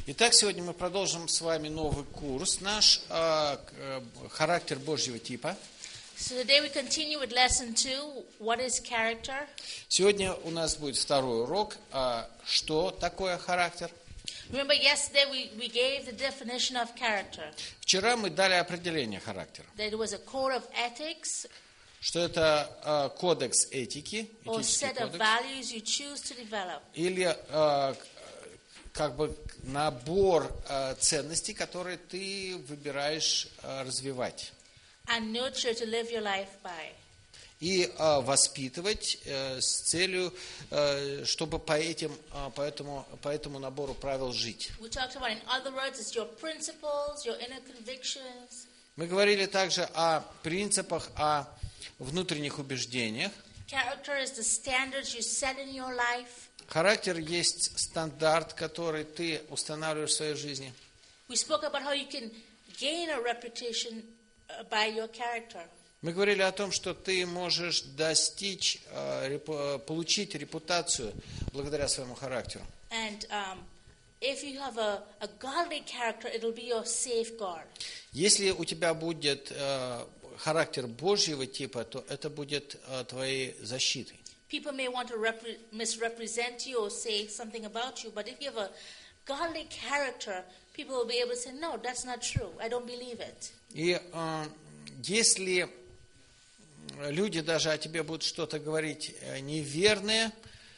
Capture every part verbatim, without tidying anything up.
Итак, сегодня мы продолжим с вами новый курс, наш э, характер Божьего типа. So today we continue with lesson two, what is character? Сегодня у нас будет второй урок, э, что такое характер. Remember yesterday we, we gave the definition of character. Вчера мы дали определение характера. That it was a code of ethics Что это э, кодекс этики, or этический set of кодекс, values you choose to develop. или э, как бы набор э, ценностей, которые ты выбираешь э, развивать. And nurture to live your life by. И э, воспитывать э, с целью, э, чтобы по, этим, э, по, этому, по этому набору правил жить. We talked about, in other words, it's your principles, your inner convictions. Мы говорили также о принципах, о внутренних убеждениях. Character is the standards you set in your life. Характер есть стандарт, который ты устанавливаешь в своей жизни. We spoke about how you can gain a reputation by your character. Мы говорили о том, что ты можешь достичь, получить репутацию благодаря своему характеру. And um, if you have a, a godly character, it'll be your safeguard. Если у тебя будет э, характер Божьего типа, то это будет э, твоей защитой. People may want to repre- misrepresent you or say something about you, but if you have a godly character, people will be able to say, no, that's not true. I don't believe it. И э, если люди даже о тебе будут что-то говорить неверное,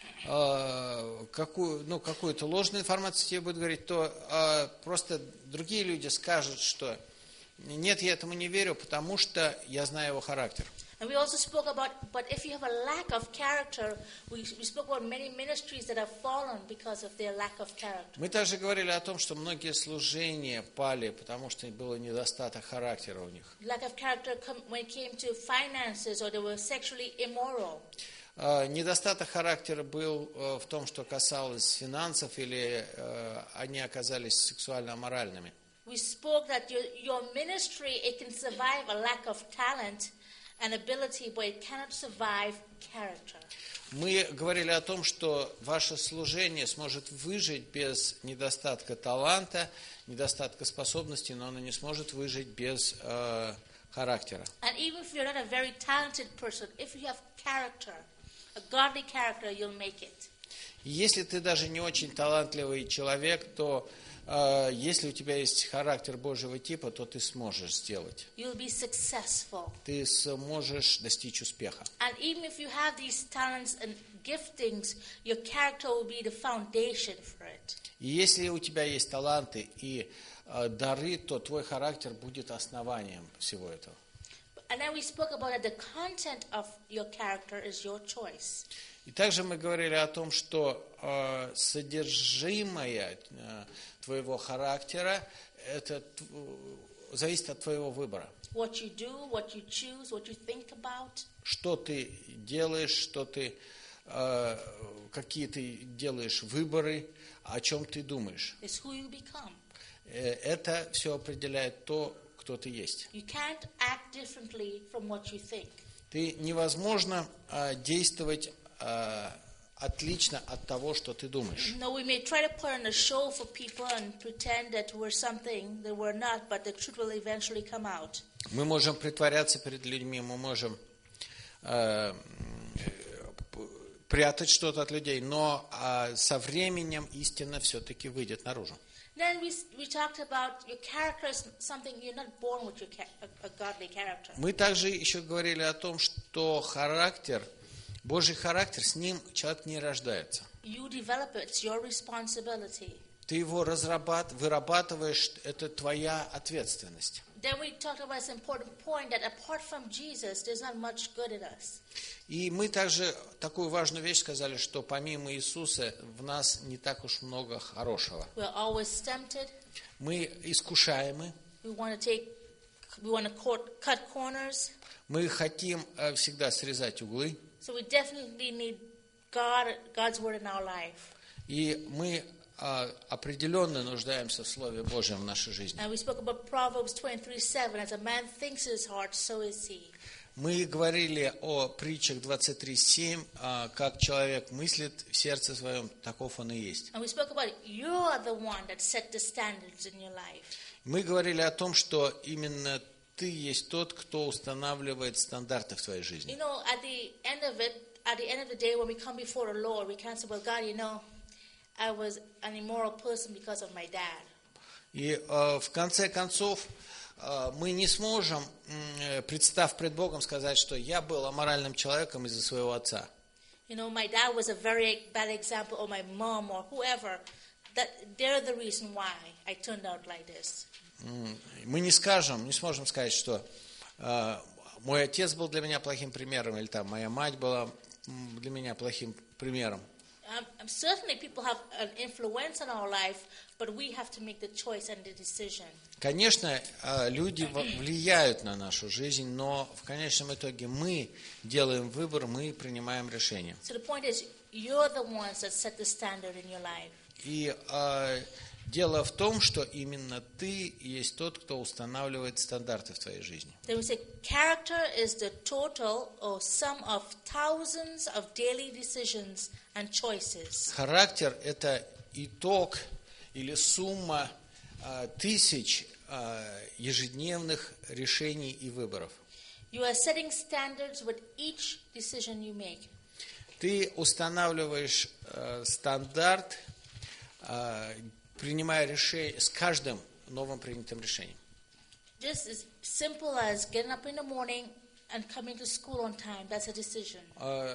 э, какую, ну, какую-то ложную информацию тебе будут говорить, то э, просто другие люди скажут, что нет, я этому не верю, потому что я знаю его характер. And we also spoke about, but if you have a lack of character, we, we spoke about many ministries that have fallen because of their lack of character. Мы также говорили о том, что многие служения пали, потому что было недостаток характера у них. Lack of character come, when it came to finances or they were sexually immoral. Uh, недостаток характера был uh, в том, что касалось финансов, или uh, они оказались сексуально аморальными. We spoke that your, your ministry, it can survive a lack of talent and ability, but it cannot survive character. Мы говорили о том, что ваше служение сможет выжить без недостатка таланта, недостатка способностей, но оно не сможет выжить без э, характера. And even if you're not a very talented person, if you have character, a godly character, you'll make it. Если ты даже не очень талантливый человек, то э, если у тебя есть характер Божьего типа, то ты сможешь сделать. You'll be successful. Ты сможешь достичь успеха. And even if you have these talents and giftings, your character will be the foundation for it. И если у тебя есть таланты и э, дары, то твой характер будет основанием всего этого. And then we spoke about that the content of your character is your choice. И также мы говорили о том, что э, содержимое э, твоего характера это т, зависит от твоего выбора. What you do, what you choose, what you think about. Что ты делаешь, что ты, э, какие ты делаешь выборы, о чем ты думаешь. It's who you become. Э, это все определяет то, кто ты есть. You can't act differently from what you think. Ты невозможно э, действовать э, отлично от того, что ты думаешь. No, we may try to put on a show for people and pretend that we're something that we're not, but the truth will eventually come out. Мы можем притворяться перед людьми, мы можем э, прятать что-то от людей, но э, со временем истина все-таки выйдет наружу. Then we we talked about your character is something you're not born with your a, a godly character. Мы также еще говорили о том, что характер, Божий характер, с ним человек не рождается. You develop it, it's your responsibility. Ты его разрабат, вырабатываешь, это твоя ответственность. Then we talked about this important point that apart from Jesus, there's not much good in us. И мы также такую важную вещь сказали, что помимо Иисуса в нас не так уж много хорошего. We're always tempted. Мы искушаемы. We want to take, we want to cut corners. Мы хотим э, всегда срезать углы. So we definitely need God, God's word in our life. И мы э, определенно нуждаемся в Слове Божьем в нашей жизни. And we spoke about Proverbs twenty-three seven. As a man thinks in his heart, so is he. Мы говорили о притчах двадцать три семь, как человек мыслит в сердце своем, таков он и есть. And we spoke about you're the one that set the standards in your life. Мы говорили о том, что именно ты есть тот, кто устанавливает стандарты в твоей жизни. You know, at the end of it, at the end of the day, when we come before the Lord, we can't say, well, God, you know, I was an immoral person because of my dad. И э, в конце концов э, мы не сможем, э, представ пред Богом, сказать, что я был аморальным человеком из-за своего отца. You know, my dad was a very bad example, or my mom, or whoever. That they're the reason why I turned out like this. Мы не скажем, не сможем сказать, что э, мой отец был для меня плохим примером, или там моя мать была для меня плохим примером. Um, certainly people have an influence on our life, but we have to make the choice and the decision. Конечно, люди влияют на нашу жизнь, но в конечном итоге мы делаем выбор, мы принимаем решение. So the point is, you're the ones that set the standard in your life. И э, дело в том, что именно ты есть тот, кто устанавливает стандарты в твоей жизни. Then we say character is the total or sum of thousands of daily decisions and choices. Характер – это итог или сумма э, тысяч э, ежедневных решений и выборов. You are setting standards with each decision you make. Ты устанавливаешь э, стандарт, э, принимая решение с каждым новым принятым решением. Just as simple as getting up in the morning and coming to school on time, that's a decision. Э,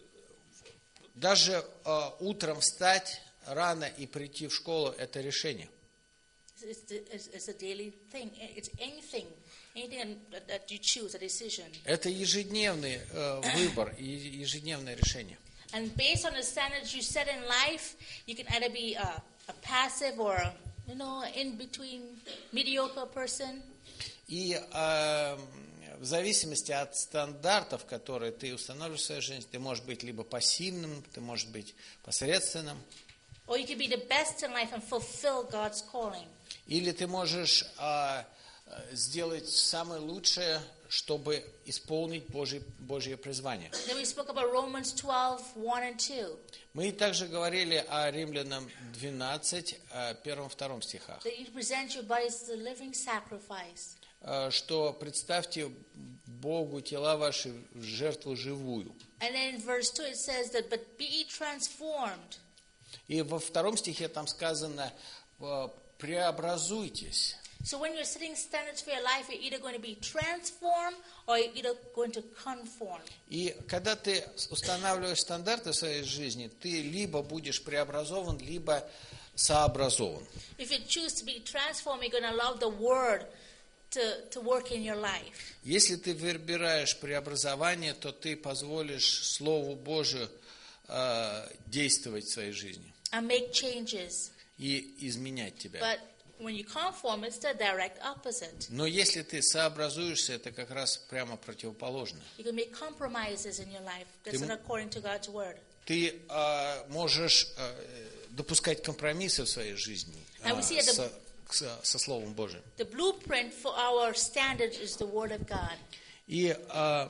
даже э, утром встать рано и прийти в школу – это решение. It's, it's, it's a daily thing. It's anything, anything that you choose, a decision. Это ежедневный э, выбор и ежедневное решение. And based on the standards you set in life, you can either be a, a passive or a, you know, in between mediocre person. И э, в зависимости от стандартов, которые ты установишь в своей жизни, ты можешь быть либо пассивным, ты можешь быть посредственным. Or you can be the best in life and fulfill God's calling. Или ты можешь э, сделать самое лучшее, чтобы исполнить Божье, Божье призвание. Then we spoke about Romans twelve, one and two. Мы также говорили о Римлянам двенадцать, первом-втором стихах. That you present your bodies as a living sacrifice. Что представьте Богу тела ваши в жертву живую. And then in verse two it says that, but be ye transformed. И во втором стихе там сказано, преобразуйтесь. So when you're setting standards for your life, you're either going to be transformed or you're either going to conform. И когда ты устанавливаешь стандарты в своей жизни, ты либо будешь преобразован, либо сообразован. If you choose to be transformed, you're going to allow the word to, to work in your life. Если ты выбираешь преобразование, то ты позволишь Слову Божию э, действовать в своей жизни. And make changes. И изменять тебя. But when you conform, it's the direct opposite. Но если ты сообразуешься, это как раз прямо противоположно. You can make compromises in your life that's Ты, not according to God's word. ты э, можешь э, допускать компромиссы в своей жизни э, And we see that the, со, со Словом Божиим. the blueprint for our standards is the word of God. И э,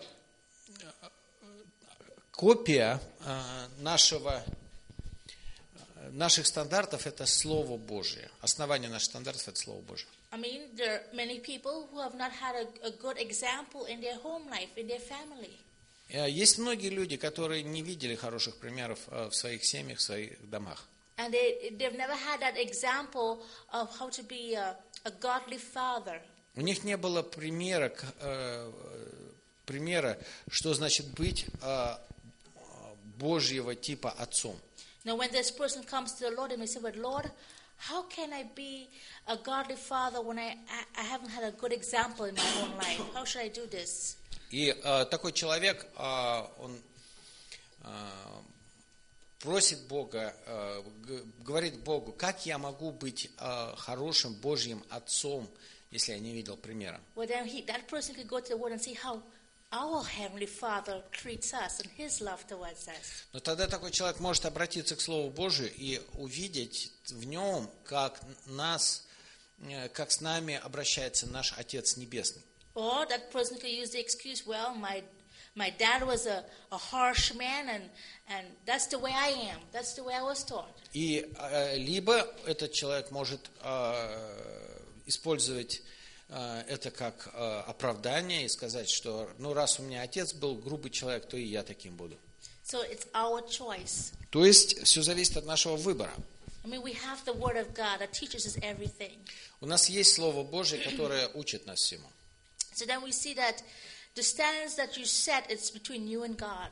копия э, нашего наших стандартов – это Слово Божие. Основание наших стандартов – это Слово Божие. I mean, there are many people who have not had a, a good example in their home life, in their family. Есть многие люди, которые не видели хороших примеров в своих семьях, в своих домах. And they, they've never had that example of how to be a, a godly father. У них не было примера, примера, что значит быть Божьего типа отцом. Now, when this person comes to the Lord and they say, "But Lord, how can I be a godly father when I, I, I haven't had a good example in my own life? How should I do this?" И э, такой человек, э, он э, просит Бога, э, говорит Богу, как я могу быть э, хорошим Божьим отцом, если я не видел примера. Well, then he, that person could go to the Word and see how our Heavenly Father treats us and His love towards us. Но тогда такой человек может обратиться к Слову Божию и увидеть в нем, как нас, как с нами обращается наш Отец Небесный. Or that person could use the excuse, well, my my dad was a, a harsh man, and, and that's the way I am. That's the way I was taught. И э, либо этот человек может э, использовать э, это как э, оправдание и сказать, что ну раз у меня отец был грубый человек, то и я таким буду. So it's our choice. То есть все зависит от нашего выбора. I mean, we have the Word of God that teaches us everything. У нас есть Слово Божие, которое учит нас всему. So then we see that the standards that you set, it's between you and God.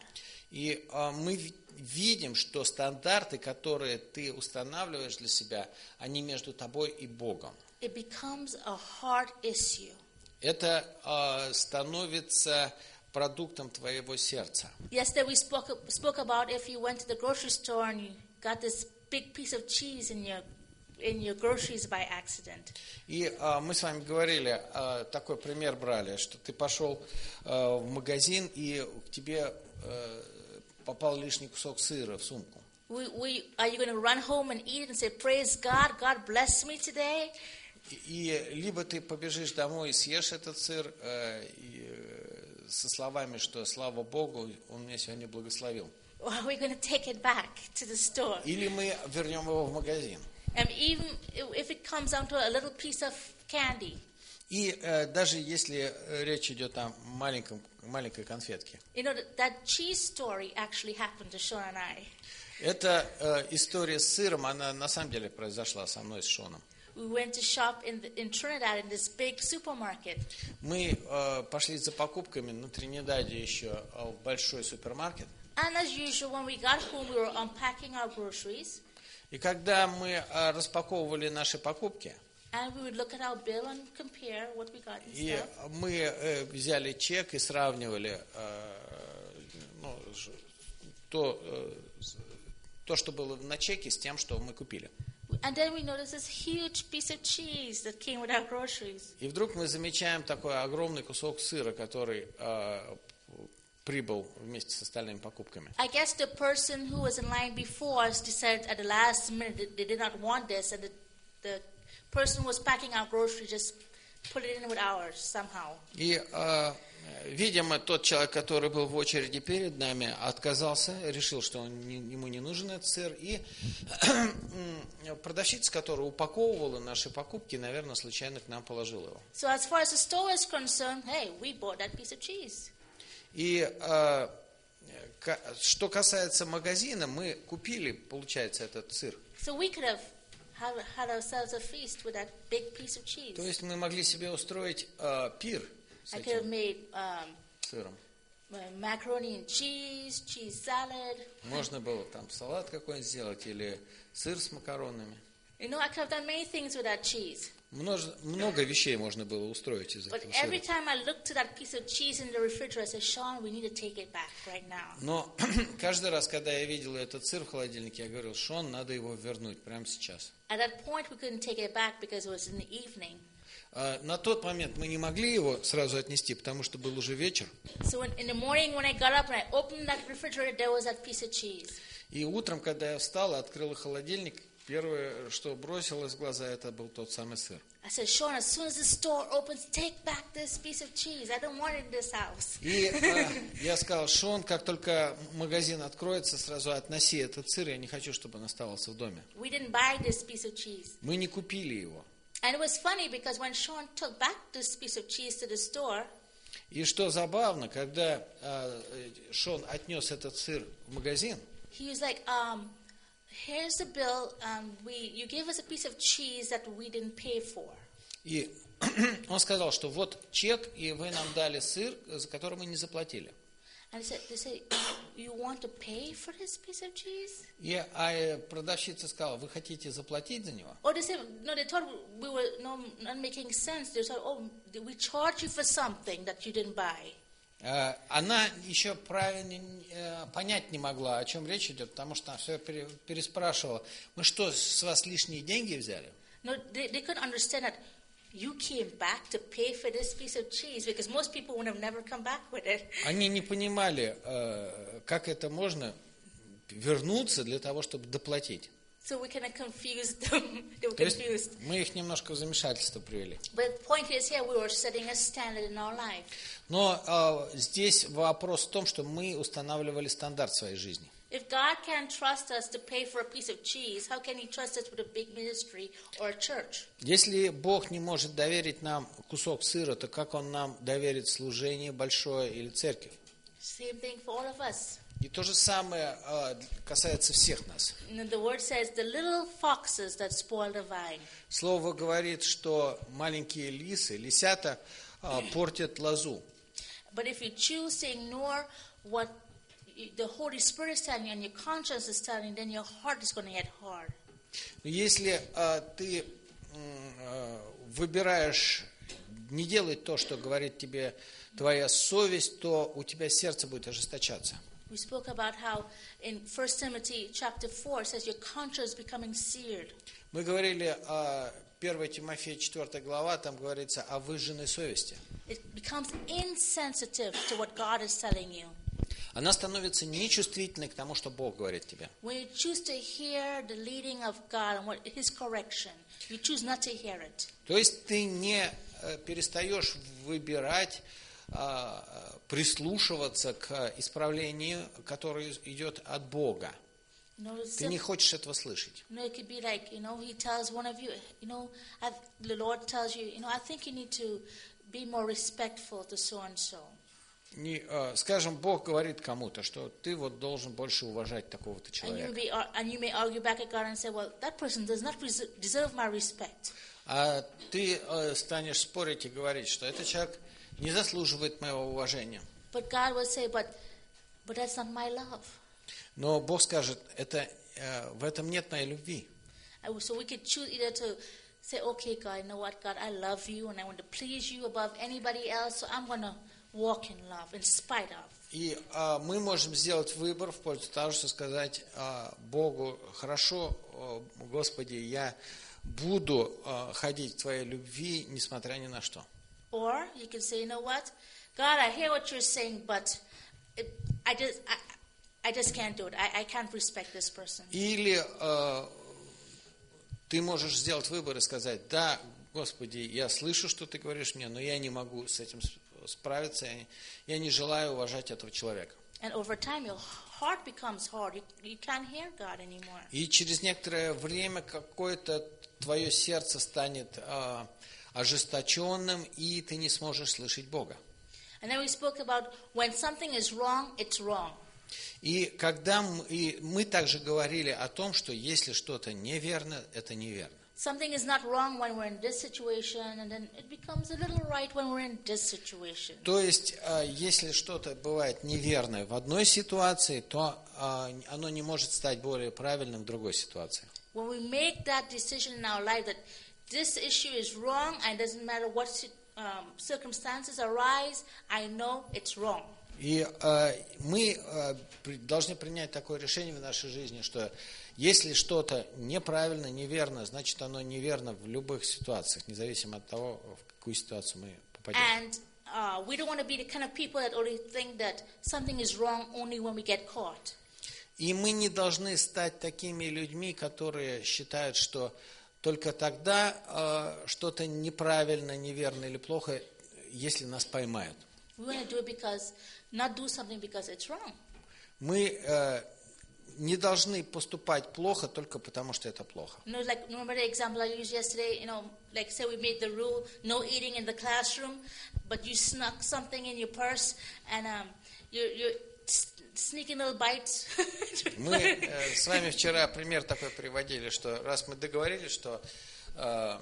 И э, мы ви- видим, что стандарты, которые ты устанавливаешь для себя, они между тобой и Богом. It becomes a heart issue. Это э, становится продуктом твоего сердца. Yesterday we spoke spoke about if you went to the grocery store and you got this big piece of cheese in your in your groceries by accident. И э, мы с вами говорили, э, такой пример брали, что ты пошел э, в магазин и к тебе э, попал лишний кусок сыра в сумку. We, we, are you going to run home and eat it and say, praise God, God bless me today? И, и либо ты побежишь домой и съешь этот сыр э, и, э, со словами, что слава Богу, Он меня сегодня благословил. Or are we going to take it back to the store? Или мы вернем его в магазин. And even if it comes down to a little piece of candy. И э, даже если речь идет о маленьком, маленькой конфетке. You know, that, that cheese story actually happened to Sean and I. Эта э, история с сыром, она на самом деле произошла со мной, с Шоном. We went to shop in, the, in Trinidad in this big supermarket. Мы э, пошли за покупками на Тринидаде еще э, в большой супермаркет. And as usual, when we got home, we were unpacking our groceries. И когда мы э, распаковывали наши покупки, And we would look at our bill and compare what we got and и stuff. мы э, взяли чек и сравнивали э, ну, ж- то, э, с- то, что было на чеке, с тем, что мы купили. And then we noticed this huge piece of cheese that came with our groceries. И вдруг мы замечаем такой огромный кусок сыра, который э, прибыл вместе с остальными покупками. I guess the person who was in line before us decided at the last minute that they did not want this, and the, the person who was packing our groceries just put it in with ours somehow. И, э, видимо, тот человек, который был в очереди перед нами, отказался, решил, что он не- ему не нужен этот сыр. И продавщица, которая упаковывала наши покупки, наверное, случайно к нам положила его. So as far as the store is concerned, hey, we bought that piece of cheese. И э, ка- что касается магазина, мы купили, получается, этот сыр. So we could have had, had ourselves a feast with that big piece of cheese. То есть мы могли себе устроить э, пир с I could have этим made um, сыром. uh, macaroni and cheese, cheese salad. Можно было там салат какой-нибудь сделать или сыр с макаронами. You know, I could have done many things with that cheese. Множе- много вещей можно было устроить из But этого every сыра. time I looked to that piece of cheese in the refrigerator, I said, Sean, we need to take it back right now. Но каждый раз, когда я видел этот сыр в холодильнике, я говорил, Шон, надо его вернуть прямо сейчас. At that point, we couldn't take it back because it was in the evening. А, На тот момент мы не могли его сразу отнести, потому что был уже вечер. So in, in the morning when I got up and I opened that refrigerator, there was that piece of cheese. И утром, когда я встал и открыл холодильник, первое, что бросилось в глаза, это был тот самый сыр. I said, Sean, as soon as the store opens, take back this piece of cheese. I don't want it in this house. И э, я сказал, Шон, как только магазин откроется, сразу относи этот сыр, я не хочу, чтобы он оставался в доме. We didn't buy this piece of cheese. Мы не купили его. And it was funny because when Sean took back this piece of cheese to the store, И что забавно, когда э, Шон отнес этот сыр в магазин, he was like, um, here's the bill. Um, we, you gave us a piece of cheese that we didn't pay for. и он сказал, что вот чек, и вы нам дали сыр, за который мы не заплатили. And they said, they said, you want to pay for this piece of cheese? И а э, продавщица сказала, вы хотите заплатить за него? Or they said, no, they thought we were no, not making sense. They said, oh, we charge you for something that you didn't buy. Э, Она еще правильно э, понять не могла, о чем речь идет, потому что она все пере- переспрашивала. Мы что, с вас лишние деньги взяли? No, they, they couldn't understand that you came back to pay for this piece of cheese because most people would have never come back with it. Они не понимали, э, как это можно вернуться для того, чтобы доплатить. So we kind of confused them. They were То есть confused. мы их немножко в замешательство привели. But the point is here, we were setting a standard in our life. Но э, здесь вопрос в том, что мы устанавливали стандарт своей жизни. If God can trust us to pay for a piece of cheese, how can He trust us with a big ministry or a church? Если Бог не может доверить нам кусок сыра, то как Он нам доверит служение большое или церковь? Same thing for all of us. И то же самое э, касается всех нас. And the word says, the little foxes that spoil the vine. Слово говорит, что маленькие лисы, лисята, э, портят лозу. But if you choose to ignore what the Holy Spirit is telling you and your conscience is telling you, then your heart is going to get hard. Но если э, ты э, выбираешь не делать то, что говорит тебе твоя совесть, то у тебя сердце будет ожесточаться. We spoke about how in First Timothy chapter four it says your conscience becoming seared. Мы говорили о первое Тимофея четвёртая глава, там говорится о выжженной совести. It becomes insensitive to what God is telling you. Она становится нечувствительной к тому, что Бог говорит тебе. When you choose to hear the leading of God and what His correction, you choose not to hear it. То есть ты не э, перестаешь выбирать, э, прислушиваться к исправлению, которое идет от Бога. You know, Ты не хочешь этого слышать. You know, it could be like, you know, He tells one of you, you know, I, the Lord tells you, you know, I think you need to be more respectful to so and so. Не, э, скажем, Бог говорит кому-то, что ты вот должен больше уважать такого-то And you, человека. may, and you may argue back at God and say, well, that person does not res- deserve my respect. А ты э, станешь спорить и говорить, что этот человек не заслуживает моего уважения. But God will say, but, but that's not my love. Но Бог скажет, это, э, в этом нет моей любви. And so we could choose either to say, okay, God, you know what, God, I love you and I want to please you above anybody else, so I'm going to walk in love in spite of. И э, мы можем сделать выбор в пользу того, что сказать э, Богу, хорошо, э, Господи, я буду э, ходить в Твоей любви, несмотря ни на что. Or you can say, you know what, God, I hear what you're saying, but it, I just I, I just can't do it. I, I can't respect this person. Или э, ты можешь сделать выбор и сказать, да, Господи, я слышу, что Ты говоришь мне, но я не могу с этим справиться, я не, я не желаю уважать этого человека. And over time, your heart becomes hard. You, you can't hear God anymore. И через некоторое время какое-то твое сердце станет э, ожесточенным, и ты не сможешь слышать Бога. And then we spoke about when something is wrong, it's wrong. И когда мы, и мы также говорили о том, что если что-то неверно, это неверно. Something is not wrong when we're in this situation, and then it becomes a little right when we're in this situation. То есть, э, если что-то бывает неверное в одной ситуации, то э, оно не может стать более правильным в другой ситуации. When we make that decision in our life that this issue is wrong, and it doesn't matter what um, circumstances arise, I know it's wrong. И э, мы э, при, должны принять такое решение в нашей жизни, что если что-то неправильно, неверно, значит оно неверно в любых ситуациях, независимо от того, в какую ситуацию мы попадем. And uh, we don't want to be the kind of people that only think that something is wrong only when we get caught. И мы не должны стать такими людьми, которые считают, что только тогда э, что-то неправильно, неверно или плохо, если нас поймают. We want to do it because, not do something because it's wrong. Мы э, не должны поступать плохо только потому, что это плохо. You know, like, remember the example I used yesterday? You know, like say we made the rule, no eating in the classroom, but you snuck something in your purse, and um, you're, you're sneaking little bites. Мы э, с вами вчера пример такой приводили, что раз мы договорились, что э,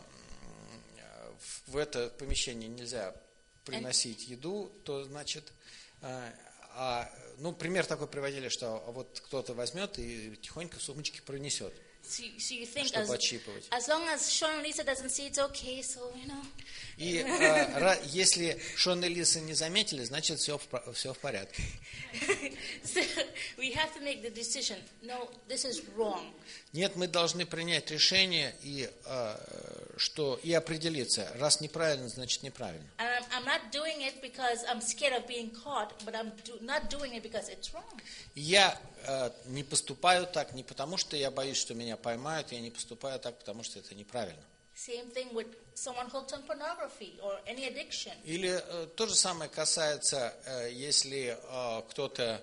в это помещение нельзя приносить еду, то значит, э, а, ну пример такой приводили, что вот кто-то возьмет и тихонько в сумочке пронесет, So, so you think чтобы as, отщипывать. as long as Sean and Lisa doesn't see it's okay, so you know. И э, ра, если Шон и Лиса не заметили, значит все в, все в порядке. So we have to make the decision. No, this is wrong. Нет, мы должны принять решение и, э, что, и определиться. Раз неправильно, значит неправильно. And I'm, I'm not doing it because I'm scared of being caught, but I'm do, not doing it because it's wrong. Я э, не поступаю так не потому, что я боюсь, что меня поймают, я не поступаю так, потому что это неправильно. Same thing with someone hooked on pornography or any addiction. Или э, то же самое касается, э, если э, кто-то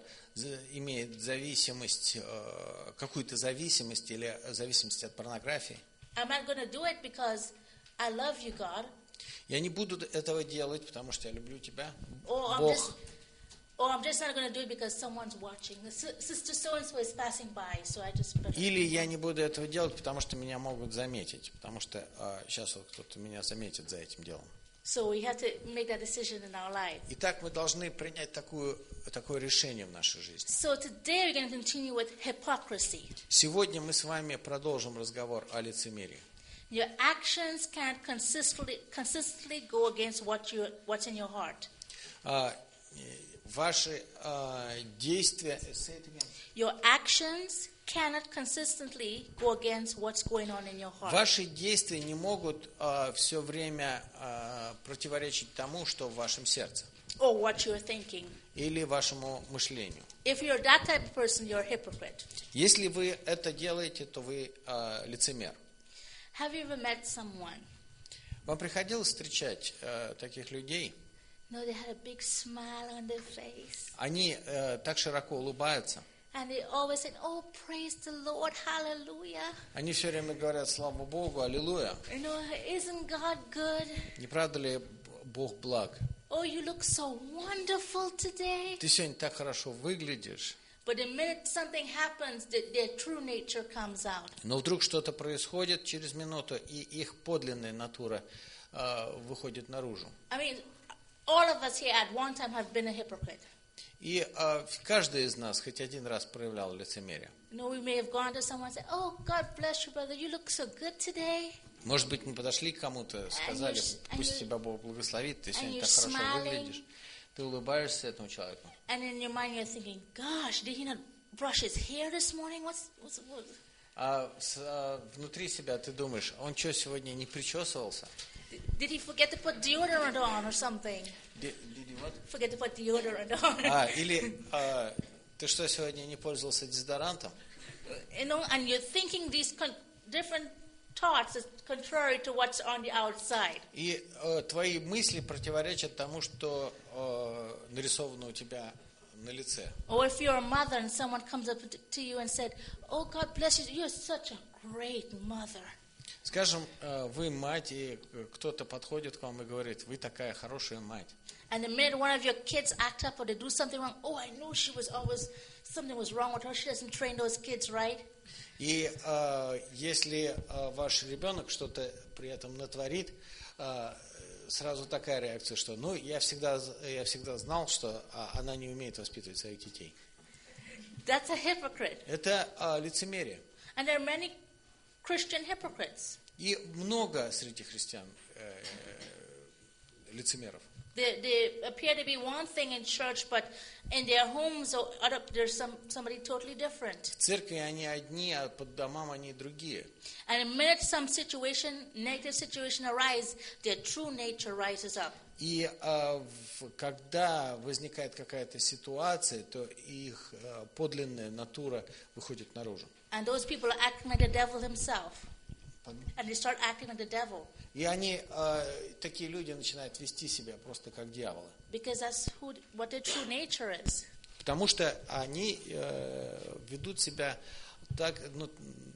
имеет зависимость, э, какую-то зависимость или зависимость от порнографии. I'm not going to do it because I love you, God. Я не буду этого делать, потому что я люблю тебя, Or I'm Бог. just, or I'm just not going to do it because someone's watching. The si- Sister so-and-so is passing by, so I just better. Или я не буду этого делать, потому что меня могут заметить, потому что э, сейчас вот кто-то меня заметит за этим делом. So we have to make that decision in our life. Итак, мы должны принять такую, такое решение в нашей жизни. So today we're going to continue with hypocrisy. Сегодня мы с вами продолжим разговор о лицемерии. Your actions can't consistently consistently go against what you what's in your heart. А, э, ваши а, действия, say it again. Your actions cannot consistently go against what's going on in your heart. Ваши действия не могут а, все время а, противоречить тому, что в вашем сердце, Or what you're thinking. или вашему мышлению. If you're that type of person, you're a hypocrite. Если вы это делаете, то вы а, лицемер. Have you ever met someone? Вам приходилось встречать а, таких людей? No, they had a big smile on their face. Они а, так широко улыбаются. And they always said, oh, praise the Lord, hallelujah. Они все время говорят: слава Богу, аллилуйя. You know, isn't God good? Не правда ли Бог благ? Oh, you look so wonderful today. Ты сегодня так хорошо выглядишь. But the minute something happens, the, their true nature comes out. Но вдруг что-то происходит через минуту, и их подлинная натура э, выходит наружу. I mean, all of us here at one time have been a hypocrite. И э, каждый из нас хоть один раз проявлял лицемерие. You know, we may have gone to someone and said, oh, God bless you, brother. You look so good today. Может быть, мы подошли к кому-то, сказали: And пусть you- тебя Бог благословит, ты сегодня and так you're хорошо smiling. выглядишь. Ты улыбаешься этому человеку. And in your mind, you're thinking, gosh, did he not brush his hair this morning? What's, what's, what? А с- а внутри себя ты думаешь: он что, сегодня не причесывался? Did he forget to put deodorant on or something? Ди- ди- ди- вот. Forget to put deodorant on. А, или а, ты что, сегодня не пользовался дезодорантом? You know, and you're thinking these con- different thoughts is contrary to what's on the outside. И э, твои мысли противоречат тому, что э, нарисовано у тебя на лице. Or if you're a mother and someone comes up to- to you and said, oh, God bless you, you're such a great mother. Скажем, э, вы мать, и э, кто-то подходит к вам и говорит: вы такая хорошая мать. And the minute one of your kids act up or they do something wrong, oh, I knew she was always, something was wrong with her. She doesn't train those kids right. И э, если э, ваш ребенок что-то при этом натворит, э, сразу такая реакция, что ну я всегда, я всегда знал, что а, она не умеет воспитывать своих детей. That's a hypocrite. Это э, лицемерие. And there are many Christian hypocrites. И много среди христиан э, э, лицемеров. They, they appear to be one thing in church, but in their homes or other, there's some, somebody totally different. В церкви они одни, а под домам они другие. And the minute some situation, negative situation arises, their true nature rises up. И а, в- когда возникает какая-то ситуация, то их а, подлинная натура выходит наружу. And those people are acting like the devil himself. And they start acting like the devil. И они, а, такие люди, начинают вести себя просто как дьяволы. Because that's who, what their true nature is. Потому что они э, ведут себя так, ну,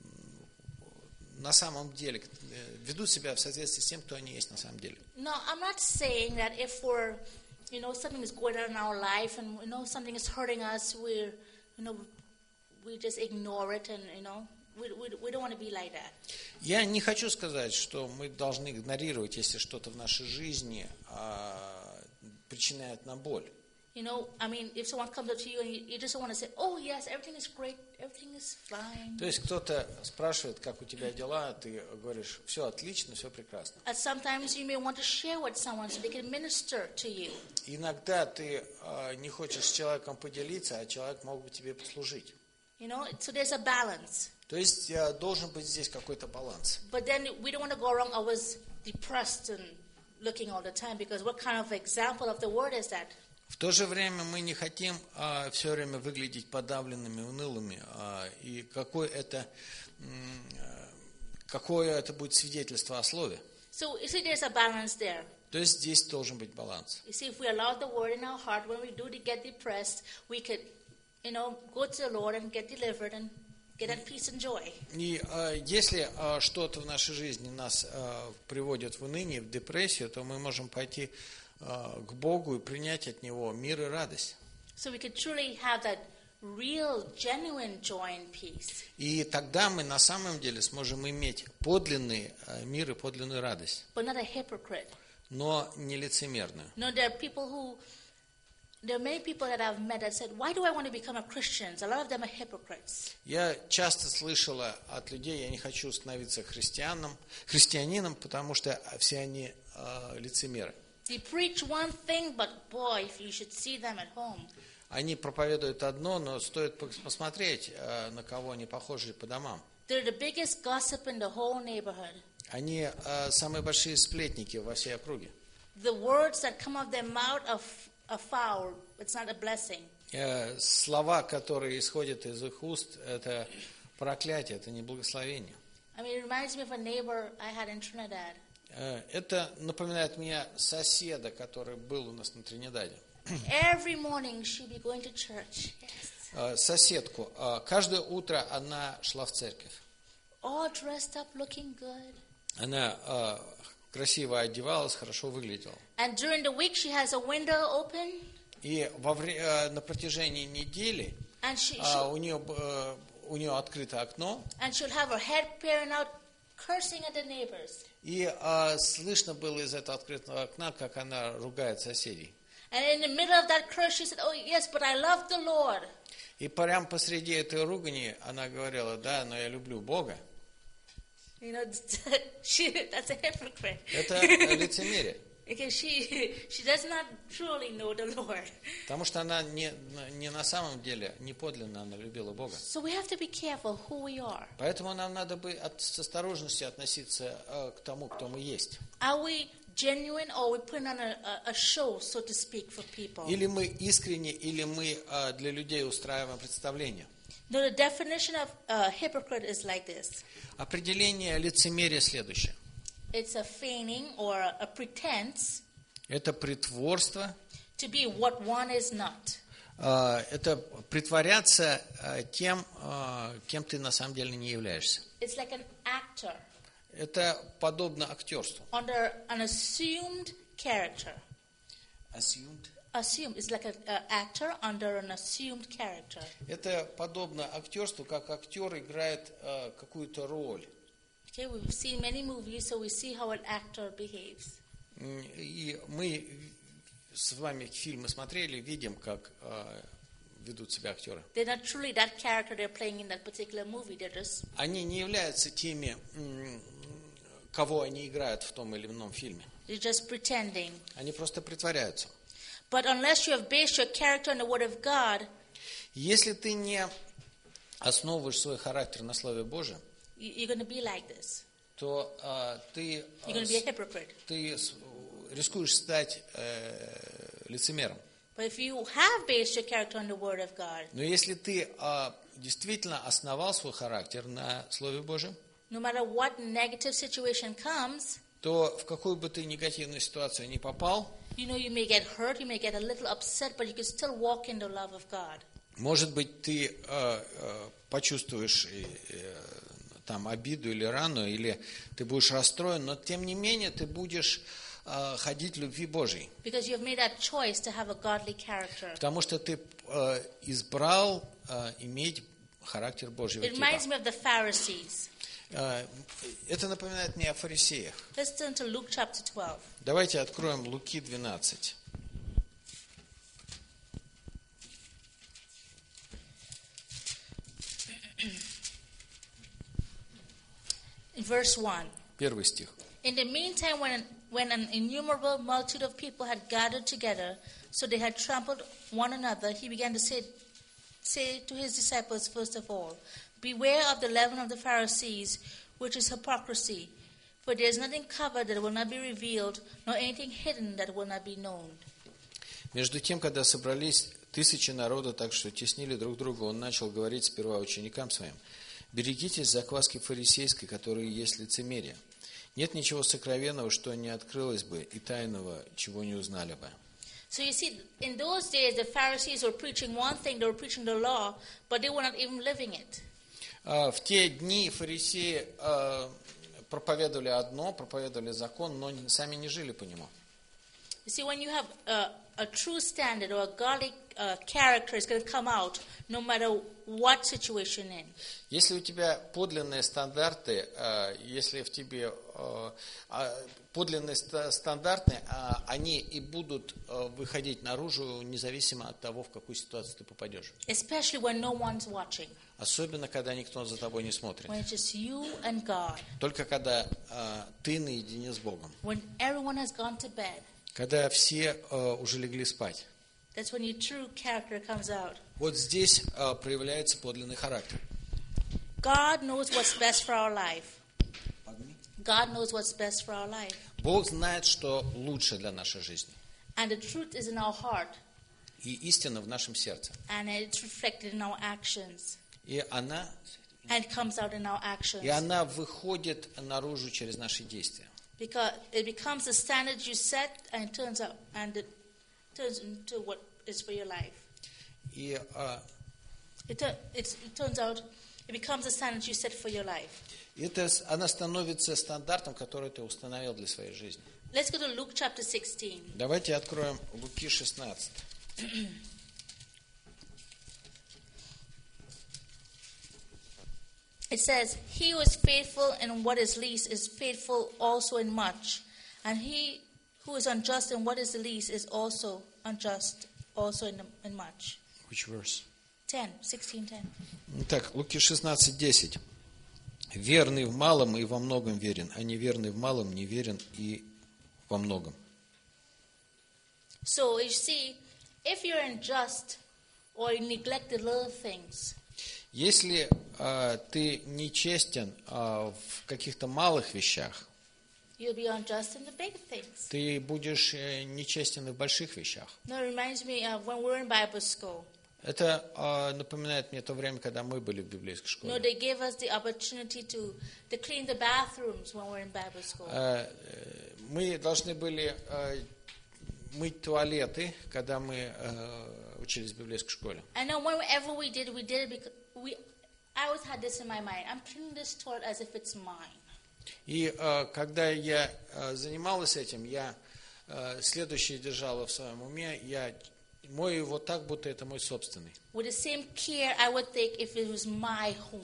на самом деле, э, ведут себя в соответствии с тем, кто они есть на самом деле. No, I'm not saying that if we're, you know, something is going on in our life and, you know, something is hurting us, we're, you know, we just ignore it and, you know, we, we, we don't want to be like that. Я не хочу сказать, что мы должны игнорировать, если что-то в нашей жизни а, причиняет нам боль. You know, I mean, if someone comes up to you and you, you just want to say, oh, yes, everything is great, everything is fine. То есть кто-то спрашивает, как у тебя дела, ты говоришь: все отлично, все прекрасно. And sometimes you may want to share with someone so they can minister to you. Иногда ты а, не хочешь с человеком поделиться, а человек мог бы тебе послужить. You know, so there's a balance. То есть а, должен быть здесь какой-то баланс. But then we don't want to go around always depressed and looking all the time, because what kind of example of the word is that? В то же время мы не хотим а, все время выглядеть подавленными, унылыми. А, и какое это, м, какое это будет свидетельство о слове. So you see, there's a balance there. То есть здесь должен быть баланс. You see, if we allow the word in our heart, when we do get depressed, we could, you know, go to the Lord and get delivered and get that peace and joy. И а, если а, что-то в нашей жизни нас а, приводит в уныние, в депрессию, то мы можем пойти а, к Богу и принять от Него мир и радость. So we could truly have that real, genuine joy and peace. И тогда мы на самом деле сможем иметь подлинный а, мир и подлинную радость, But not a hypocrite. но не лицемерную. No, there are people who, there are many people that I've met that said, why do I want to become a Christian? A lot of them are hypocrites. Я часто слышала от людей, я не хочу становиться христианом, христианином, потому что все они а, лицемеры. They preach one thing, but boy, if you should see them at home. Они проповедуют одно, но стоит посмотреть, а, на кого они похожи по домам. They're the biggest gossip in the whole neighborhood. Они а, самые большие сплетники во всей округе. The words that come out their mouth are, are foul. It's not a blessing. Э, Слова, которые исходят из их уст, это проклятие, это не благословение. I mean, it reminds me of a neighbor I had in Trinidad. Э, Это напоминает мне соседа, который был у нас на Тринидаде. Every morning she'd be going to church. Yes. Э, Соседку. Э, Каждое утро она шла в церковь. All dressed up, looking good. Она э, красиво одевалась, хорошо выглядела. And during the week she has a window open. И во вре- э, на протяжении недели And she, э, she у нее, э, у нее открыто окно, and she'll have her head peering out, cursing at the neighbors. и э, слышно было из этого открытого окна, как она ругает соседей. And in the middle of that curse, she said, "Oh yes, but I love the Lord." И прямо посреди этой ругани она говорила: да, но я люблю Бога. You know, she, that's a hypocrite. Это лицемерие. Because she, she does not truly know the Lord. Потому что она не, не на самом деле, не подлинно она любила Бога. So we have to be careful who we are. Поэтому нам надо бы от, с осторожностью относиться э, к тому, кто мы есть. Are we genuine, or we put on a, a, a show, so to speak, for people? Или мы искренне, или мы э, для людей устраиваем представление. No, the definition of uh, hypocrite is like this. Определение лицемерия следующее. It's a feigning or a, a pretense Это притворство, to be what one is not. э, это притворяться э, тем, э, кем ты на самом деле не являешься. It's like an actor Это подобно актерству. under an assumed character. Assumed. Assumed is like an actor under an assumed character. Это подобно актерству, как актер играет э, какую-то роль. Okay, we've seen many movies, so we see how an actor behaves. М, И мы с вами фильмы смотрели, видим, как э, ведут себя актеры. They're not truly that character they're playing in that particular movie. They're just Они не являются теми, м, кого они играют в том или ином фильме. they're just pretending. Они просто притворяются. But unless you have based your character on the Word of God, Если ты не основываешь свой характер на Слове Божьем, you- you're going to be like this. то э, ты, You're э, going to be a hypocrite. ты с- рискуешь стать э, лицемером. But if you have based your character on the Word of God, Но если ты а, действительно основал свой характер на Слове Божьем, no matter what negative situation comes, то в какую бы ты негативную ситуацию ни попал, you know you may get hurt, you may get a little upset, but you can still walk in the love of God. может быть, ты а, а, почувствуешь и, и, там обиду или рану, или ты будешь расстроен, но тем не менее ты будешь а, ходить в любви Божьей. Because you have made that choice to have a godly character. Потому что ты а, избрал а, иметь характер Божьего It типа. reminds me of the Pharisees. А, это напоминает мне о фарисеях. Let's turn to Luke chapter twelve. Давайте откроем Луки двенадцать. In verse one. Первый стих. In the meantime, when, when an innumerable multitude of people had gathered together, so they had trampled one another, he began to say, say to his disciples, first of all, beware of the leaven of the Pharisees, which is hypocrisy. For there is nothing covered that will not be revealed, nor anything hidden that will not be known. Между тем, когда собрались тысячи народа, так что теснили друг друга, он начал говорить сперва ученикам своим: «Берегитесь закваски фарисейской, которая есть лицемерие. Нет ничего сокровенного, что не открылось бы, и тайного, чего не узнали бы». So you see, in those days, the Pharisees were preaching one thing, they were preaching the law, but they were not even living it. В те дни фарисеи проповедовали одно, проповедовали закон, но сами не жили по нему. You see, when you have a, a true standard or a godly uh, character, is going to come out no matter what situation in. Если у тебя подлинные стандарты, если в тебе подлинные стандарты, они и будут выходить наружу, независимо от того, в какую ситуацию ты попадешь. Especially when no one's watching. Особенно, когда никто за тобой не смотрит. When it's just you and God. Только когда ты наедине с Богом. When everyone has gone to bed. Когда все уже легли спать. That's when your true character comes out. Вот здесь проявляется подлинный характер. God knows what's best for our life. God knows what's best for our life. Бог знает, что лучше для нашей жизни. And the truth is in our heart. И истина в нашем сердце. And it's reflected in our actions. И она, and it comes out in our actions. И она выходит наружу через наши действия. Because it becomes the standard you set, and it turns out, and it turns into what is for your life. И uh, it, it, it turns out, it becomes the standard you set for your life. Это, она становится стандартом, который ты установил для своей жизни. Let's go to Luke chapter sixteen. Давайте откроем Луки шестнадцать. It says, "He who is faithful in what is least is faithful also in much, and he who is unjust in what is the least is also unjust also in, in much." Which verse? ten, sixteen, ten. Так, Луки шестнадцать, десять. «Верный в малом и во многом верен, а неверный в малом неверен и во многом». So you see, if you're unjust or you neglect the little things, если э, ты нечестен э, в каких-то малых вещах, you'll be unjust in the big things. Ты будешь э, нечестен и в больших вещах. No, it reminds me of when we were in Bible school. Это э, напоминает мне то время, когда мы были в библейской школе. No, they gave us the opportunity to, to clean the bathrooms when we were in Bible school. Э, мы должны были э, мыть туалеты, когда мы э, учились в библейской школе. I know whenever we did, we did it because we. I always had this in my mind. I'm cleaning this toilet as if it's mine. И э, когда я э, занималась этим, я э, следующее держала в своем уме, я мою его так, будто это мой собственный. With the same care I would take if it was my home.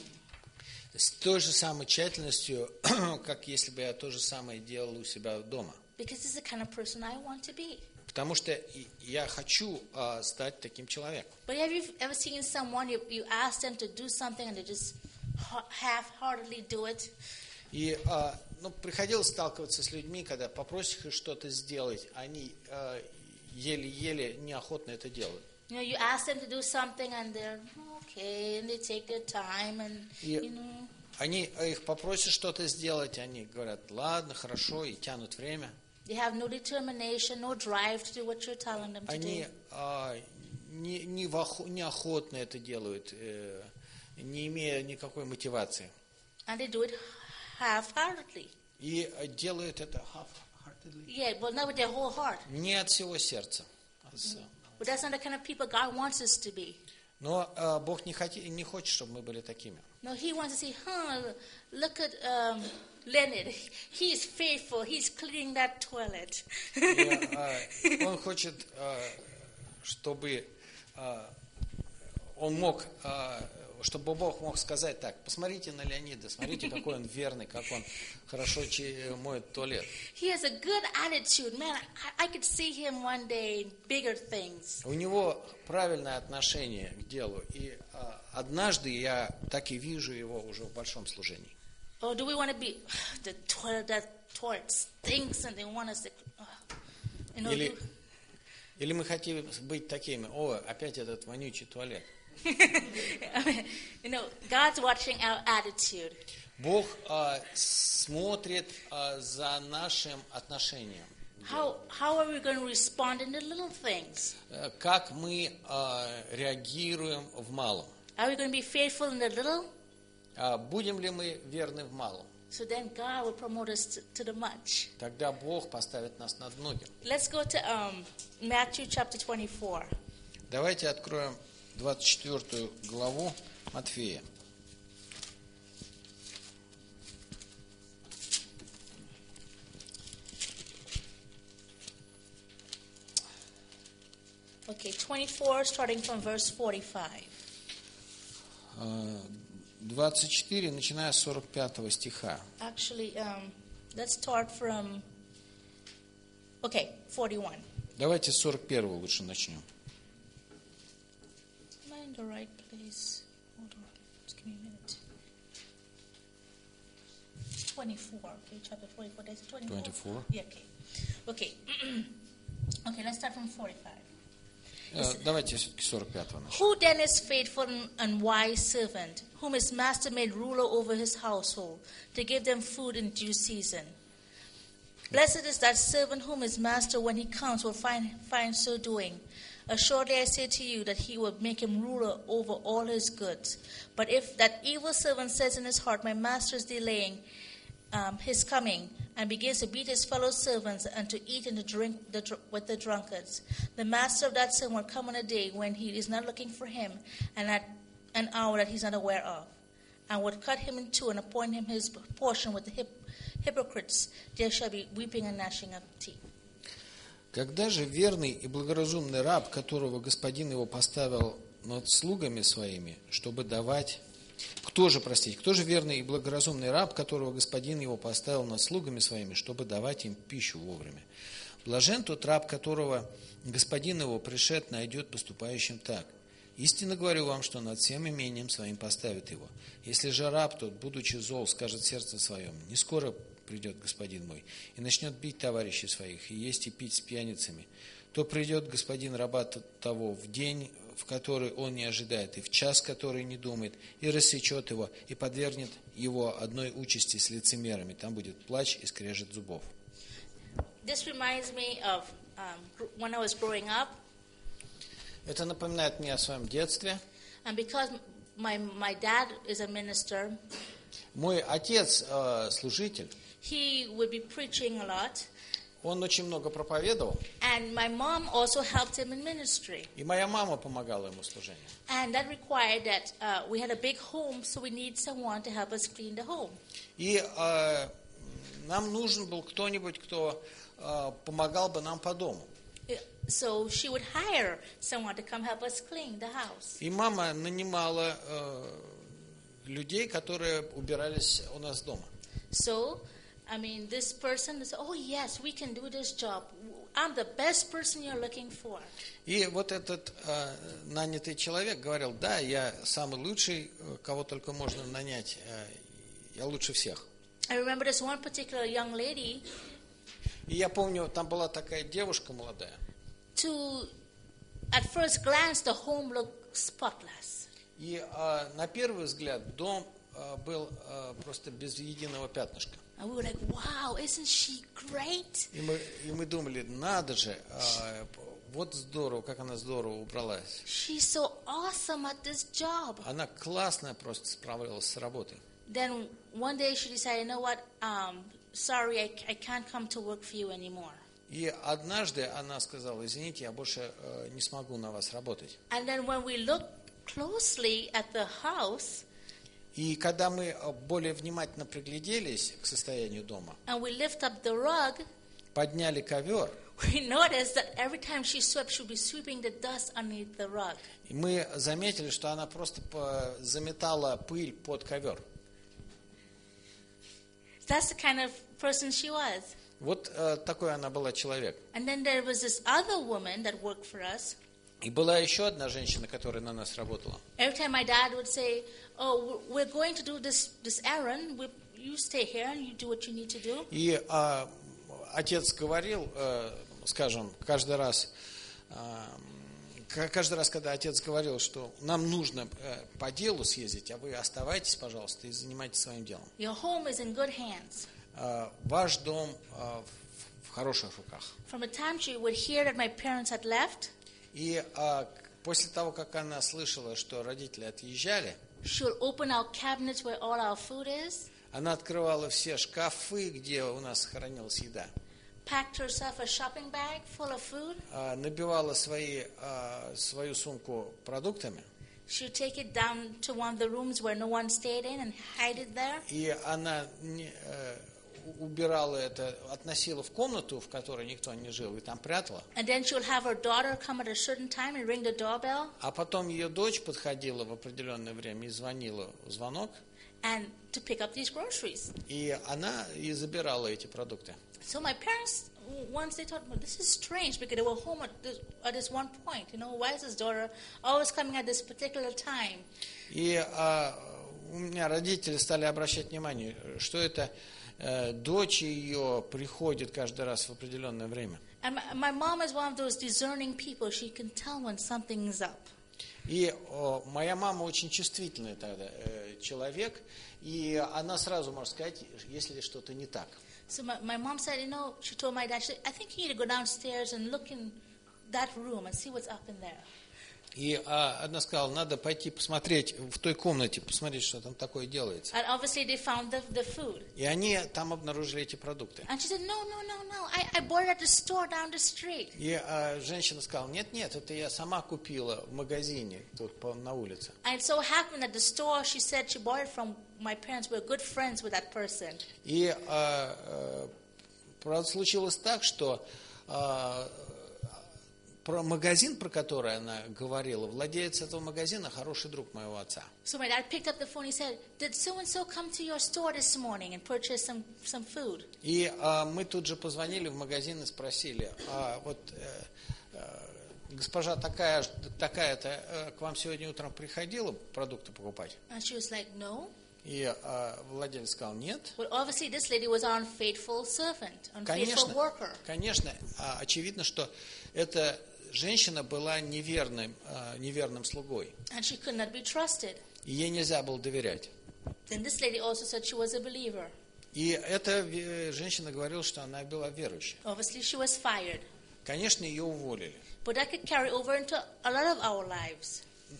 С той же самой тщательностью, как если бы я то же самое делал у себя дома. Because this is the kind of person I want to be. Потому что я хочу uh, стать таким человеком. But have you ever seen someone, you, you ask them to do something and they just half-heartedly do it? И uh, ну, приходилось сталкиваться с людьми, когда попросишь их что-то сделать, они uh, еле-еле неохотно это делают. You know, you ask them to do something and they're okay, and they take their time, and И you know. Они их попросят что-то сделать, они говорят, ладно, хорошо, и тянут время. They have no determination, no drive to do what you're telling them to Они do. а, не, не вохо, неохотно это делают, э, не имея никакой мотивации. And they do it half-heartedly. И делают это half-heartedly. Yeah, well, not with their whole heart. Не от всего сердца. But that's not the kind of people God wants us to be. Но а, Бог не, хоти, не хочет, чтобы мы были такими. No, He wants to see, huh, look at um, Leonard. He's faithful. He's cleaning that toilet. И, а, он хочет, а, чтобы а, он мог, а, чтобы Бог мог сказать так: посмотрите на Леонида, смотрите, какой он верный, как он хорошо моет туалет. He has a good attitude, man. I, I could see him one day in bigger things. У него правильное отношение к делу, и а, однажды я так и вижу его уже в большом служении. Or do we want to be the toilet? That toilet stinks, and they want us to, uh, you know. Или, Do, или мы хотим быть такими: о, опять этот вонючий туалет. I mean, you know, God's watching our attitude. Бог а, смотрит а, за нашим отношением. How, how are we going to respond in the little things? Э, Как мы а, реагируем в малом. Are we going to be faithful in the little? А будем ли мы верны в малом? So then God will promote us to, to the much. Тогда Бог поставит нас над многим. Let's go to um, Matthew chapter twenty-four. Давайте откроем двадцать четвёртую главу Матфея. Okay, twenty-four, starting from verse forty-five. Э, двадцать четыре, начиная с сорок пятого стиха. Actually, um, let's start from, okay, forty-one. Давайте с сорок первого лучше начнем. Am I in the right place? Hold on, just give me a minute. twenty-four, okay, chapter forty-four. That's twenty-four? twenty-four. Yeah, okay. Okay. Okay, let's start from forty-five. Э, Давайте все-таки с сорок пятого начнем. Who then is faithful and wise servant, whom his master made ruler over his household, to give them food in due season? Blessed is that servant whom his master, when he comes, will find, find so doing. Assuredly I say to you that he will make him ruler over all his goods. But if that evil servant says in his heart, my master is delaying um, his coming, and begins to beat his fellow servants and to eat and to drink the, dr- with the drunkards, the master of that servant will come on a day when he is not looking for him, and at an hour that he's not aware of, and would cut him in two and appoint him his portion with the hip- hypocrites. There shall be weeping and gnashing of teeth. Когда же верный и благоразумный раб, которого господин его поставил над слугами своими, чтобы давать... Кто же, простите, кто же верный и благоразумный раб, которого господин его поставил над слугами своими, чтобы давать им пищу вовремя? Блажен тот раб, которого господин его, пришед, найдет поступающим так. Истинно говорю вам, что над всем имением своим поставит его. Если же раб тот, будучи зол, скажет в сердце своем, не скоро придет господин мой, и начнет бить товарищей своих, и есть и пить с пьяницами, то придет господин раба того в день, в который он не ожидает, и в час, который не думает, и рассечет его, и подвергнет его одной участи с лицемерами. Там будет плач и скрежет зубов. This reminds me of um, when I was growing up, Это напоминает мне о своем детстве. and because my my dad is a minister, Мой отец э, служитель, he would be preaching a lot, он очень много проповедовал, and my mom also helped him in ministry. и моя мама помогала ему в служении. And that required that uh, we had a big home, so we need someone to help us clean the home. И э, нам нужен был кто-нибудь, кто э, помогал бы нам по дому. Uh, So she would hire someone to come help us clean the house. И мама нанимала э, людей, которые убирались у нас дома. So, I mean, this person is, oh yes, we can do this job. I'm the best person you're looking for. И вот этот э, нанятый человек говорил, да, я самый лучший, э, кого только можно нанять, э, я лучше всех. I remember this one particular young lady. И я помню, там была такая девушка молодая. To, at first glance, the home looked spotless. И э, на первый взгляд дом э, был э, просто без единого пятнышка. And we were like, wow, isn't she great? И мы, и мы думали, надо же, э, вот здорово, как она здорово убралась. She's so awesome at this job. Она классно просто справлялась с работой. Then one day she decided, you know what, um, sorry, I, I can't come to work for you anymore. И однажды она сказала, извините, я больше э, не смогу на вас работать. And then when we looked closely at the house, И когда мы более внимательно пригляделись к состоянию дома, and we lift up the rug, подняли ковер, we noticed that every time she swept, she would be sweeping the dust underneath the rug. и мы заметили, что она просто по- заметала пыль под ковер. That's the kind of person she was. Вот э, такой она была человек. And then there was this other woman that worked for us. И была еще одна женщина, которая на нас работала. Every time my dad would say, oh, we're going to do this, this errand, we, you stay here and you do what you need to do. И э, отец говорил, э, скажем, каждый раз, э, каждый раз, когда отец говорил, что нам нужно по делу съездить, а вы оставайтесь, пожалуйста, и занимайтесь своим делом. Your home is in good hands. Ваш дом в хороших руках. From the time she would hear that my parents had left, и после того, как она слышала, что родители отъезжали, she would open our cabinets where all our food is. Она открывала все шкафы, где у нас хранилась еда. Packed herself a shopping bag full of food. Набивала свои, свою сумку продуктами. She would take it down to one of the rooms where no one stayed in and hide it there. И она убирала это, относила в комнату, в которой никто не жил, и там прятала. And then she would have her daughter come at a certain time and ring the doorbell. А потом ее дочь подходила в определенное время и звонила в звонок. And to pick up these groceries. И она и забирала эти продукты. So my parents, once they thought, well, this is strange because they were home at this, at this one point. You know, why is this daughter always coming at this particular time? И а, у меня родители стали обращать внимание, что это э, дочь ее приходит каждый раз в определенное время. And my, my mom is one of those discerning people. She can tell when something's up. И о, моя мама очень чувствительный тогда э, человек, и она сразу может сказать, если что-то не так. So my, my mom said, you know, she told my dad, she said, I think you need to go downstairs and look in that room and see what's up in there. И а, она сказала, надо пойти посмотреть в той комнате, посмотреть, что там такое делается. And obviously they found the, the food. И они там обнаружили эти продукты. And she said, no, no, no, no, I, I bought it at the store down the street. И а, женщина сказала, нет, нет, это я сама купила в магазине тут по, на улице. And it so happened at the store, she said she bought it from my parents. We're good friends with that person. И а, а, правда случилось так, что а, про магазин, про который она говорила, владелец этого магазина хороший друг моего отца. So my dad picked up the phone. He said, "Did so and so come to your store this morning and purchase some some food?" И а, мы тут же позвонили в магазин и спросили, а вот э, э, госпожа такая, такая-то э, к вам сегодня утром приходила продукты покупать? And she was like, "No." И а, владелец сказал, нет. Well, obviously this lady was an unfaithful servant, unfaithful Конечно, worker. конечно, а, очевидно, что эта женщина была неверным, а, неверным слугой. And she could not be trusted. И ей нельзя было доверять. Then this lady also said she was a believer. И эта женщина говорила, что она была верующей. Obviously she was fired. Конечно, ее уволили. But that could carry over into a lot of our lives.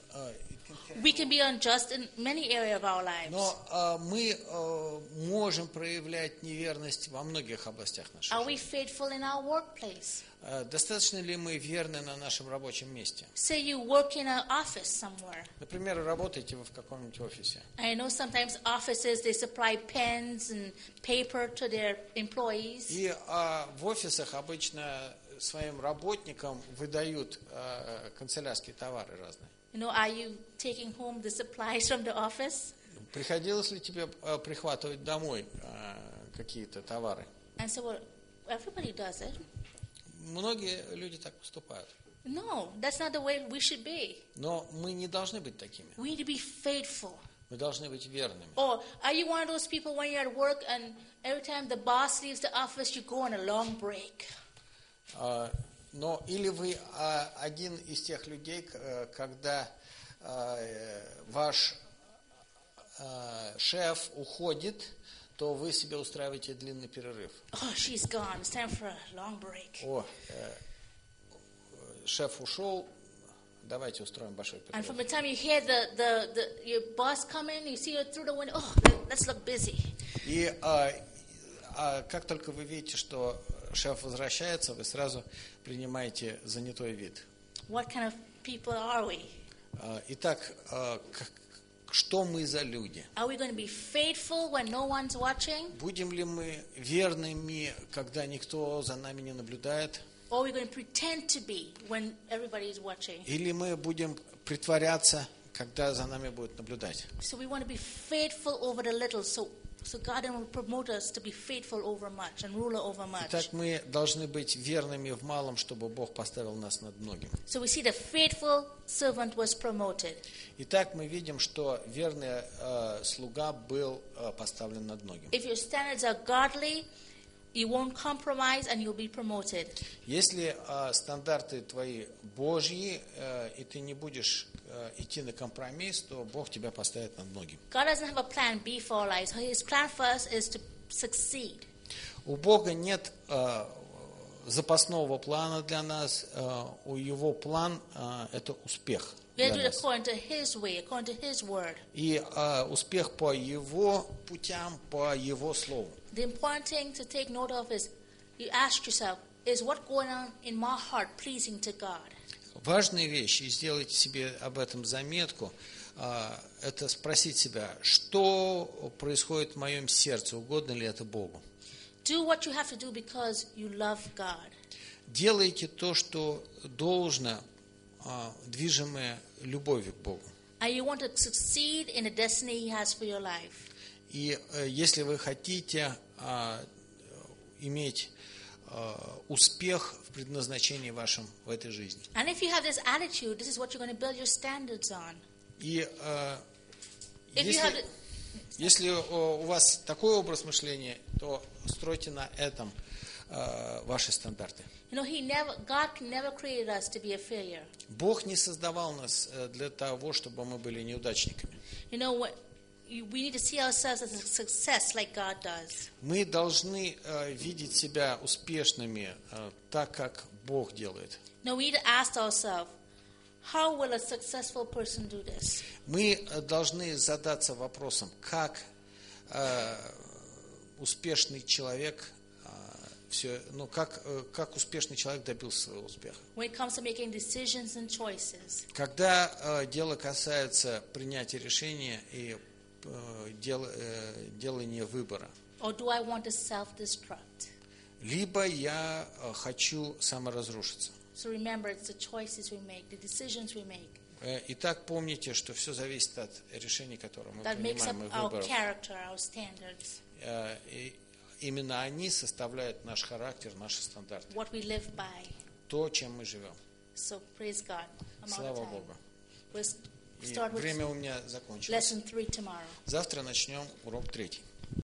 We can be unjust in many areas of our lives. Но а, мы а, можем проявлять неверность во многих областях нашей Are we жизни. faithful in our workplace? А, достаточно ли мы верны на нашем рабочем месте? Say you work in an office somewhere. Например, работаете вы в каком-нибудь офисе. I know sometimes offices, they supply pens and paper to their employees. И а, в офисах обычно своим работникам выдают а, канцелярские товары разные. You know, are you taking home the supplies from the office? Приходилось ли тебе а, прихватывать домой а, какие-то товары? And so well, everybody does it. Многие люди так поступают. No, that's not the way we should be. Но мы не должны быть такими. We need to be faithful. Мы должны быть верными. Or are you one of those people when you're at work and every time the boss leaves the office, you go on a long break? А, но или вы а, один из тех людей, когда а, ваш а, шеф уходит, то вы себе устраиваете длинный перерыв. Oh, she's gone. It's time for a long break. О, э, шеф ушел, давайте устроим большой And перерыв. from the time you hear the, the, the your boss come in, you see her through the window. Oh, let's look busy. И а, а как только вы видите, что шеф возвращается, вы сразу принимаете занятой вид. What kind of people are we? А, итак, а, как, что мы за люди? Are we going to be faithful when no one's watching? Будем ли мы верными, когда никто за нами не наблюдает? Or are we going to pretend to be when everybody is watching? Или мы будем притворяться, когда за нами будут наблюдать? So we want to be faithful over the little, so so God will promote us to be faithful over much and ruler over much. Итак, мы должны быть верными в малом, чтобы Бог поставил нас над многим. So we see the faithful servant was promoted. Итак, мы видим, что верный э, слуга был э, поставлен над многим. If your standards are godly, You won't compromise and you'll be promoted. Если э, стандарты твои Божьи, э, и ты не будешь э, идти на компромисс, то Бог тебя поставит над многим. God doesn't have a plan B for our lives. His plan for us is to succeed. У Бога нет э, запасного плана для нас, э, у Его план э, это успех We для do it нас. according to His way, according to His word. И э, успех по Его путям, по Его слову. The important thing to take note of is you ask yourself, is what going on in my heart pleasing to God? Важная вещь, и сделайте себе об этом заметку, э, это спросить себя, что происходит в моем сердце, угодно ли это Богу. Do what you have to do because you love God. Делайте то, что должно, э, движимое любовью к Богу. And you want to succeed in the destiny He has for your life. И э, если вы хотите э, иметь э, успех в предназначении вашем в этой жизни. And if you have this attitude, this is what you're going to build your standards on. И э, If you have если, it, если э, у вас такой образ мышления, то стройте на этом э, ваши стандарты. you know, He never, God never created us to be a failure. Бог не создавал нас э, для того, чтобы мы были неудачниками. You know what? You, we need to see ourselves as a success like God does. Мы должны э, видеть себя успешными, э, так как Бог делает. No, we need to ask ourselves, how will a successful person do this? Мы э, должны задаться вопросом, как э, успешный человек, э, все, ну, как, э, как успешный человек добился своего успеха. When it comes to making decisions and choices, Когда э, дело касается принятия решения и э, дел, э, делания выбора, or do I want to self-destruct? либо я э, хочу саморазрушиться. So remember, it's the choices we make, the decisions we make, Э, Итак, помните, что все зависит от решений, которые мы that makes up принимаем, и our выборов. character, our standards, Э, и именно они составляют наш характер, наши стандарты. what we live by. То, чем мы живем. So praise God. I'm out of Слава time. Богу. We'll И start with время у меня закончилось. lesson three tomorrow. Завтра начнем урок третий.